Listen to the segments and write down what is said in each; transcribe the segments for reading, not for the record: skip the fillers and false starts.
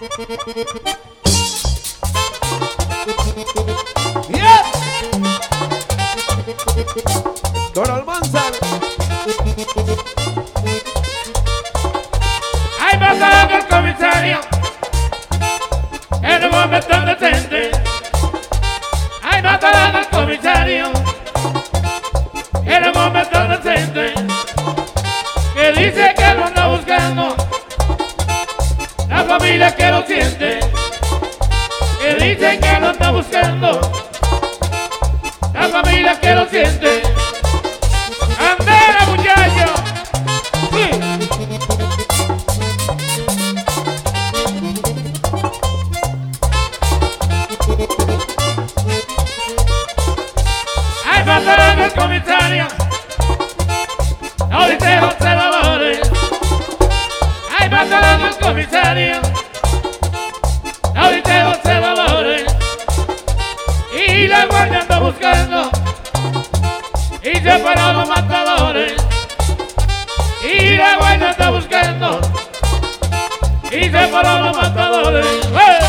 Yeah. Don Almanzar. Hay pasado con el comisario en un momento decente. Hay pasado con el comisario en un momento decente. Que dice que lo anda buscando la familia que lo siente. Que dice que lo anda buscando la familia que lo siente. ¡Andera, muchacho! ¡Sí! ¡Hay pasaron el comisario! ¡No dice observadores! ¡Hay pasaron el comisario! ¡No dice observadores! Y la guardia anda buscando y se fueron los matadores. Y la guardia está buscando y se fueron los matadores. ¡Eh!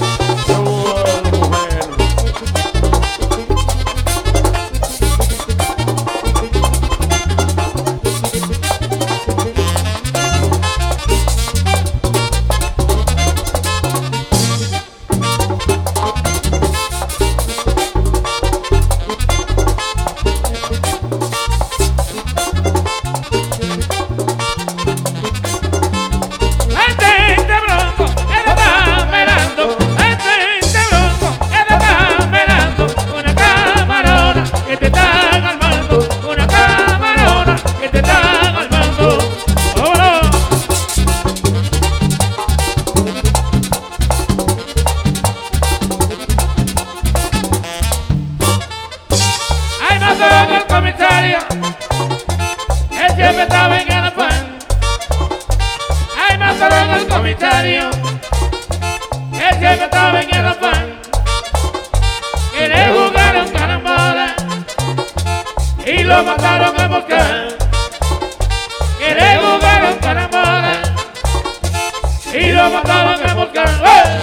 El comisario, él siempre estaba en el afán. Ay, mataron al comisario, él siempre estaba en el afán. Quiere jugar un carambola y lo mataron a buscar. Quiere jugar un carambola y lo mataron a buscar. ¡Eh!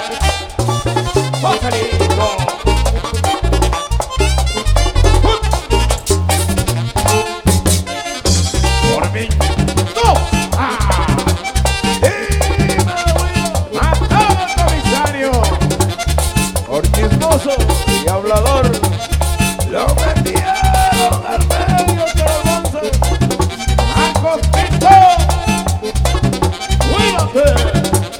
Y hablador, lo metieron al medio de los once. ¡Acostito! ¡Cuídate!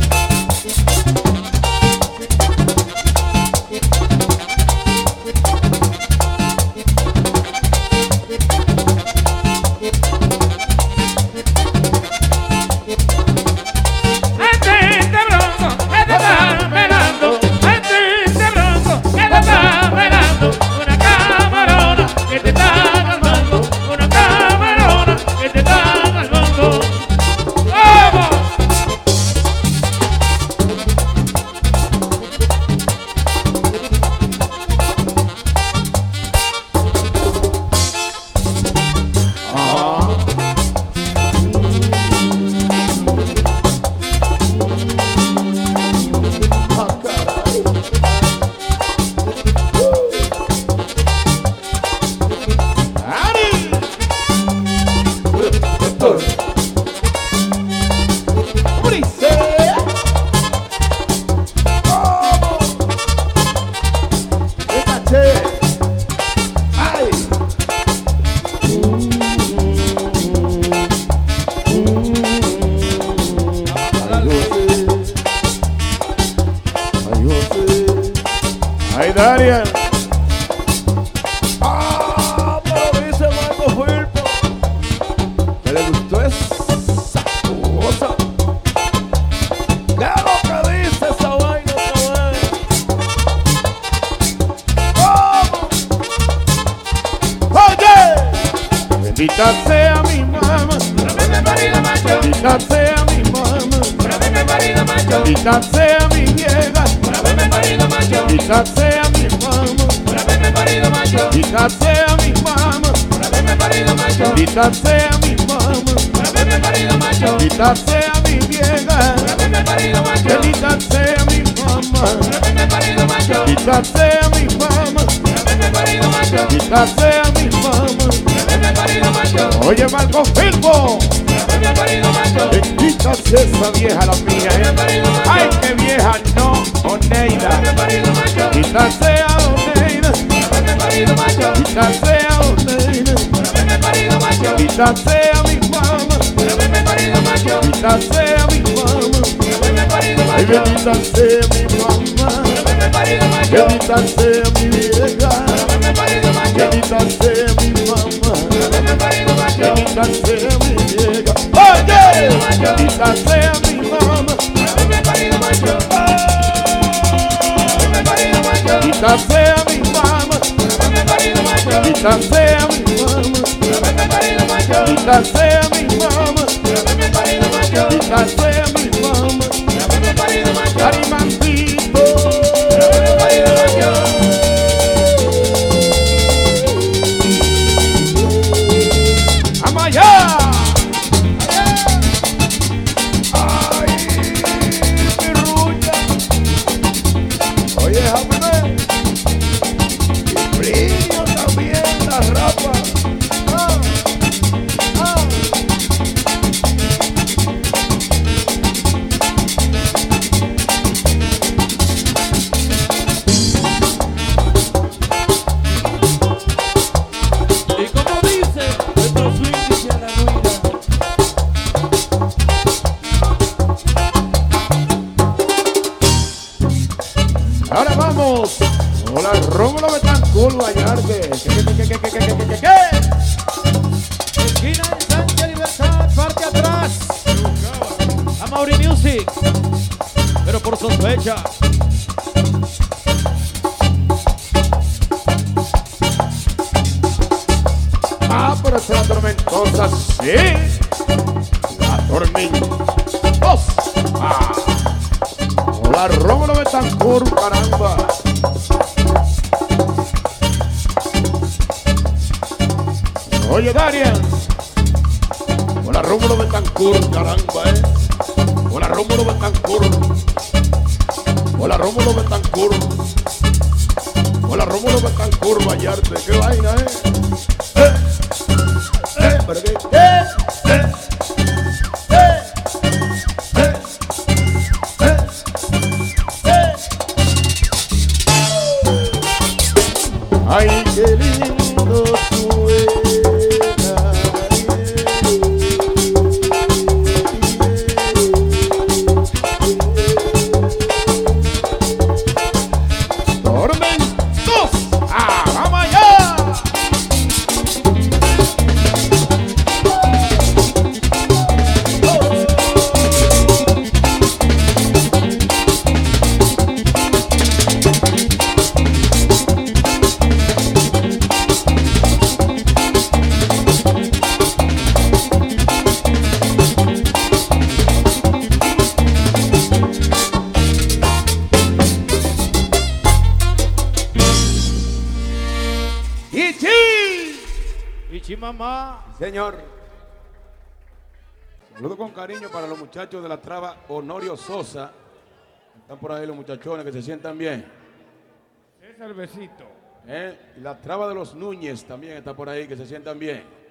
Ay, Darian. Pero dice Marco Firpo que le gustó esa cosa. ¿Qué es lo que dice esa vaina, cabrón? ¡Oye! Bendita sea mi mamá, bendita sea mi mamá, bendita sea mi vieja, bendita sea mi mamá, bendita sea mi mamá, bendita sea mi mamá, bendita sea mi vieja, bendita sea mi Maldita sea mi fama, maldita sea mi fama. Oye, Marco Filpo, bendita sea esa vieja la mía, Ay, qué vieja, no, Oneida. Maldita sea Oneida, maldita sea Oneida. Maldita sea mi fama, maldita sea mi fama. Ay, bendita sea mi fama, bendita sea mi vieja, bendita sea mi fama, bendita sea mi vieja. Oye, bendita sea mi fama, bendita sea mi fama, bendita sea mi fama, bendita sea mi fama, bendita sea mi fama. Carimantito, vamos allá. Ay, mi rucha. Oye, Jaime, y brillo también la rapa. Ahora vamos. Hola, Rómulo Betancourt Vallarde. ¿Qué? Esquina en Sánchez Libertad, parte atrás. A Mauri Music. Pero por sospecha. Ah, pero es la tormentosa, sí. La tormentosa. Hola, Rómulo Betancourt, caramba. Oye, Darian. Hola, Rómulo Betancourt, caramba, Hola, Rómulo Betancourt. Hola, Rómulo Betancourt. Hola, Rómulo Betancourt Vallarde. Qué vaina, ¿pero qué? Ay, qué lindo suena. Tormentos. ¡Vamos allá! Ichi mamá. Señor. Saludo con cariño para los muchachos de la traba Honorio Sosa. Están por ahí los muchachones que se sientan bien. Es el besito. Y la traba de los Núñez también está por ahí, que se sientan bien.